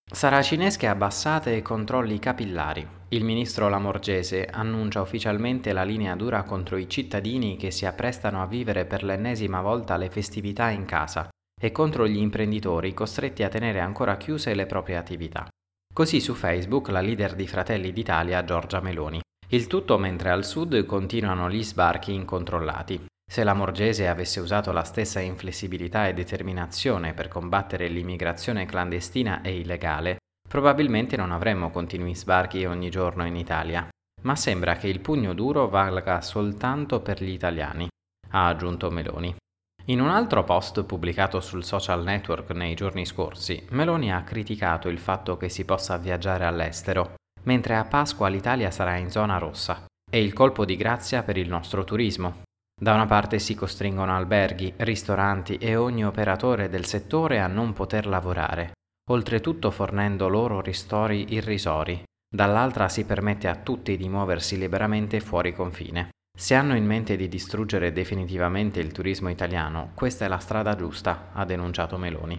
Saracinesche abbassate e controlli capillari. Il ministro Lamorgese annuncia ufficialmente la linea dura contro i cittadini che si apprestano a vivere per l'ennesima volta le festività in casa e contro gli imprenditori costretti a tenere ancora chiuse le proprie attività. Così su Facebook la leader di Fratelli d'Italia Giorgia Meloni. Il tutto mentre al sud continuano gli sbarchi incontrollati. Se Lamorgese avesse usato la stessa inflessibilità e determinazione per combattere l'immigrazione clandestina e illegale, probabilmente non avremmo continui sbarchi ogni giorno in Italia. Ma sembra che il pugno duro valga soltanto per gli italiani, ha aggiunto Meloni. In un altro post pubblicato sul social network nei giorni scorsi, Meloni ha criticato il fatto che si possa viaggiare all'estero, mentre a Pasqua l'Italia sarà in zona rossa. È il colpo di grazia per il nostro turismo. Da una parte si costringono alberghi, ristoranti e ogni operatore del settore a non poter lavorare, oltretutto fornendo loro ristori irrisori. Dall'altra si permette a tutti di muoversi liberamente fuori confine. Se hanno in mente di distruggere definitivamente il turismo italiano, questa è la strada giusta, ha denunciato Meloni.